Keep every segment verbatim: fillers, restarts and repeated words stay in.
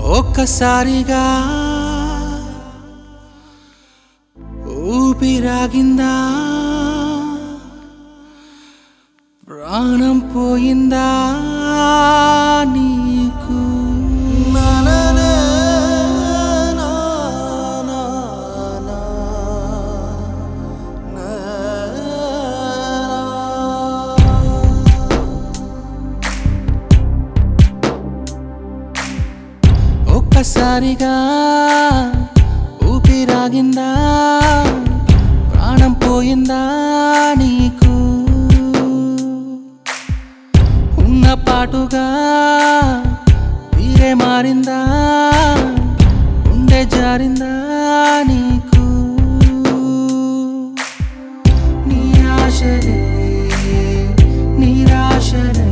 ఒక్కసారిగా ఊపిరాగిందా, ప్రాణం పోయిందా నీకు? ఒక్కసారిగా ఊపిరాగిందా, ప్రాణం పోయిందా నీకు? ఉన్న పాటుగా తీరే మారిందా, గుండె జారిందా నీకు? నీ ఆశలే నిరాశలై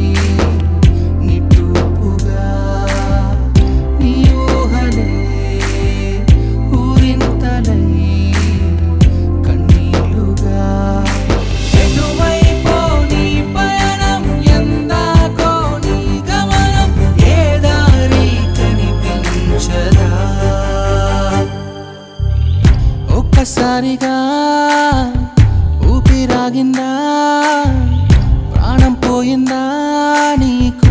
ఒక్కసారిగా ఊపిరాగిందా, ప్రాణం పోయిందా నీకు?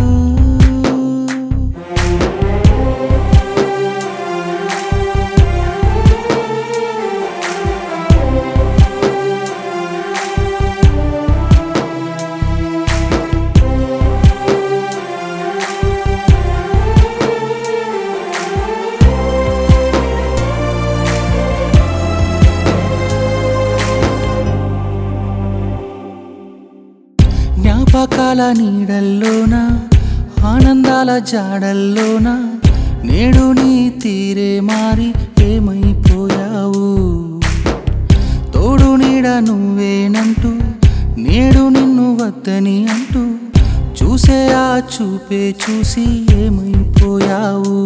జ్ఞాపకాల నీడల్లోన, ఆనందాల జాడల్లోన, నేడు నీ తీరే మారి ఏమైపోయావు? తోడు నీడ నువ్వేనంటూ, నేడు నిన్ను వద్దని అంటూ, చూసే ఆ చూపే చూసి ఏమైపోయావు?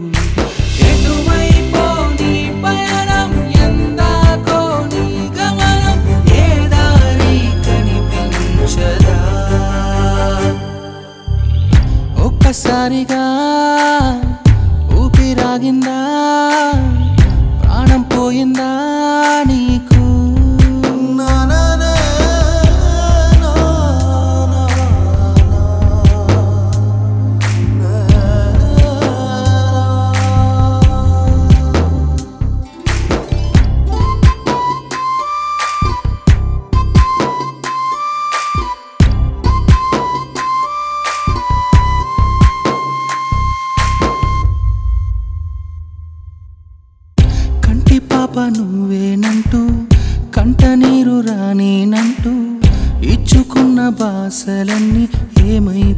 ఒక్కసారిగా ఊపిరాగిందా, ప్రాణం పోయిందా నీకు? పాప నువ్వేనంటూ, కంట నీరు రానేనంటూ, ఇచ్చుకున్న బాసలన్నీ ఏమై